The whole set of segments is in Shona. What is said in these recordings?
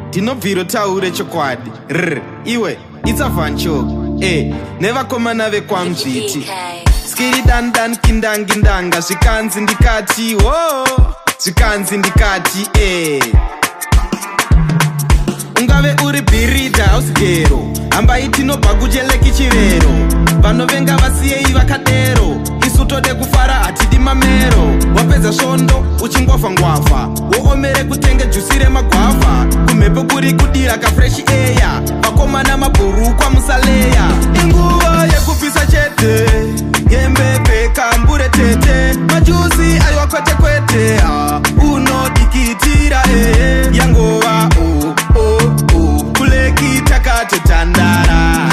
Dinobviro taure chokwadi. Iwe, it's a fun show. Nevakomana vekwamzviti. Skiri dan dan kindang kindanga. Zvikanzi ndikati, zvikanzi ndikati, Ungave uri birita house girl. Ambai tinobva kucheleki chivero. Vanovenga vasiyei vakadero. Isu tode kufara hatidi mamero. Wapedza svondo uchingwafa ngwafa. Woomere kutenge jusi remagwavha. Kumhepo kuri kudira ka fresh air. Vakomana mabhurukwa musaleya. Inguva yekupisa chete. Yembepe kambure tete. Majusi aiwa kwete kwete. Unodikitira yangova kuleki takate tandara.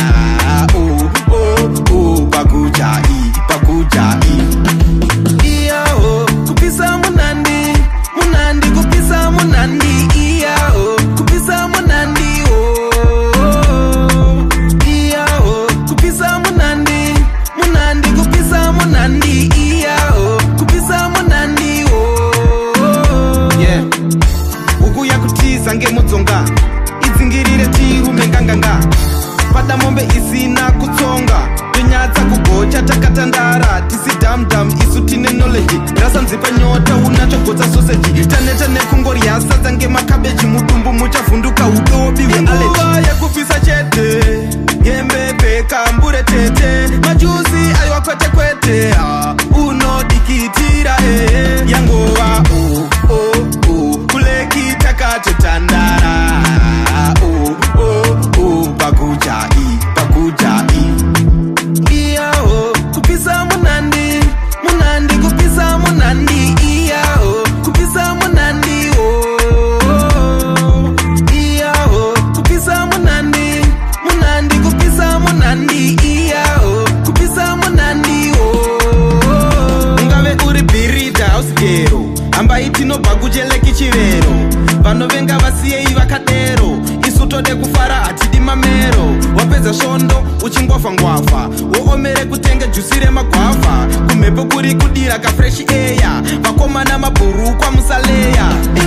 Pakujai, pakujai. Iyao, kupisa munandi. Munandi kupisa munandi. Iyao, kupisa munandi. Iyao, kupisa munandi. Munandi kupisa munandi. Iyao, kupisa munandi. Yeah. Ukuya kutiza ngemudzonga. Idzingirire tirume nganganga. Pada mombe isina kutsonga. Tunyatsa kugocha takatandara. Tisi dam isu tine knowledge. Rasa nzipa nyota unachogotsa sausage. Taneta nekungori yasadza ngemakabeji. Mudumbu muchavhunduka udobi wealeji. Nguva yekupisa chete. Yembepe kambure tete. Majusi aiwa kwete kwete. Unodikitira yangova kuleki takate tandara. Pakujai, pakujai. Iyao, kupisa munandi. Munandi kupisa munandi. Iyao, kupisa munandi. Iyao, kupisa munandi. Munandi kupisa munandi. Iyao, kupisa munandi. Ungave uri birita house girl. Ambai tinobva kucheleki chivero. Vanovenga vasiyei vakadero. Isu tode kufara hatidi mamero. Wapedza svondo uchingwafa ngwafa. Woomere kutenge jusi remagwavha. Kumhepo kuri kudira ka fresh air. Vakomana mabhurukwa musaleya.